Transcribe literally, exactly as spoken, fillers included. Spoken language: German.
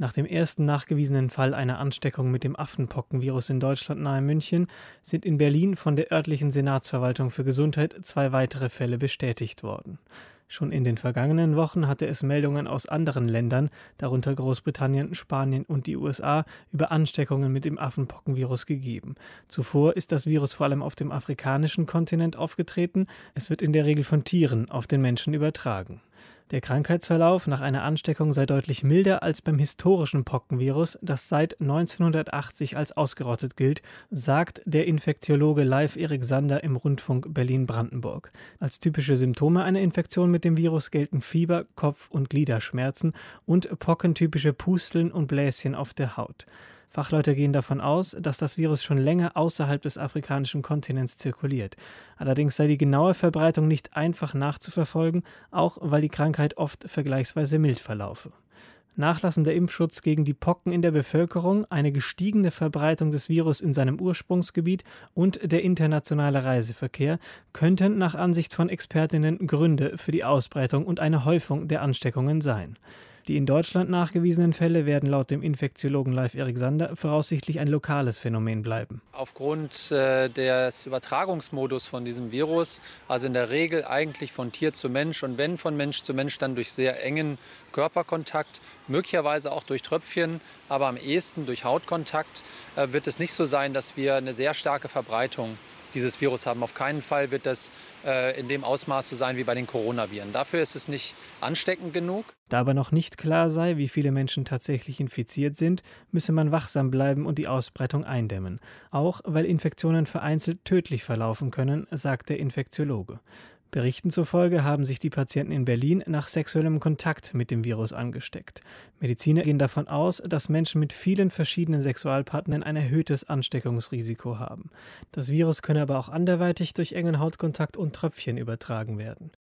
Nach dem ersten nachgewiesenen Fall einer Ansteckung mit dem Affenpockenvirus in Deutschland nahe München sind in Berlin von der örtlichen Senatsverwaltung für Gesundheit zwei weitere Fälle bestätigt worden. Schon in den vergangenen Wochen hatte es Meldungen aus anderen Ländern, darunter Großbritannien, Spanien und die U S A, über Ansteckungen mit dem Affenpockenvirus gegeben. Zuvor ist das Virus vor allem auf dem afrikanischen Kontinent aufgetreten. Es wird in der Regel von Tieren auf den Menschen übertragen. Der Krankheitsverlauf nach einer Ansteckung sei deutlich milder als beim historischen Pockenvirus, das seit neunzehnhundertachtzig als ausgerottet gilt, sagt der Infektiologe Leif-Erik Sander im Rundfunk Berlin-Brandenburg. Als typische Symptome einer Infektion mit dem Virus gelten Fieber, Kopf- und Gliederschmerzen und pockentypische Pusteln und Bläschen auf der Haut. Fachleute gehen davon aus, dass das Virus schon länger außerhalb des afrikanischen Kontinents zirkuliert. Allerdings sei die genaue Verbreitung nicht einfach nachzuverfolgen, auch weil die Krankheit oft vergleichsweise mild verlaufe. Nachlassender Impfschutz gegen die Pocken in der Bevölkerung, eine gestiegene Verbreitung des Virus in seinem Ursprungsgebiet und der internationale Reiseverkehr könnten nach Ansicht von Expertinnen Gründe für die Ausbreitung und eine Häufung der Ansteckungen sein. Die in Deutschland nachgewiesenen Fälle werden laut dem Infektiologen Leif-Erik Sander voraussichtlich ein lokales Phänomen bleiben. Aufgrund äh, des Übertragungsmodus von diesem Virus, also in der Regel eigentlich von Tier zu Mensch und wenn von Mensch zu Mensch, dann durch sehr engen Körperkontakt, möglicherweise auch durch Tröpfchen, aber am ehesten durch Hautkontakt, äh, wird es nicht so sein, dass wir eine sehr starke Verbreitung dieses Virus haben. Auf keinen Fall wird das äh, in dem Ausmaß so sein wie bei den Coronaviren. Dafür ist es nicht ansteckend genug. Da aber noch nicht klar sei, wie viele Menschen tatsächlich infiziert sind, müsse man wachsam bleiben und die Ausbreitung eindämmen. Auch weil Infektionen vereinzelt tödlich verlaufen können, sagt der Infektiologe. Berichten zufolge haben sich die Patienten in Berlin nach sexuellem Kontakt mit dem Virus angesteckt. Mediziner gehen davon aus, dass Menschen mit vielen verschiedenen Sexualpartnern ein erhöhtes Ansteckungsrisiko haben. Das Virus könne aber auch anderweitig durch engen Hautkontakt und Tröpfchen übertragen werden.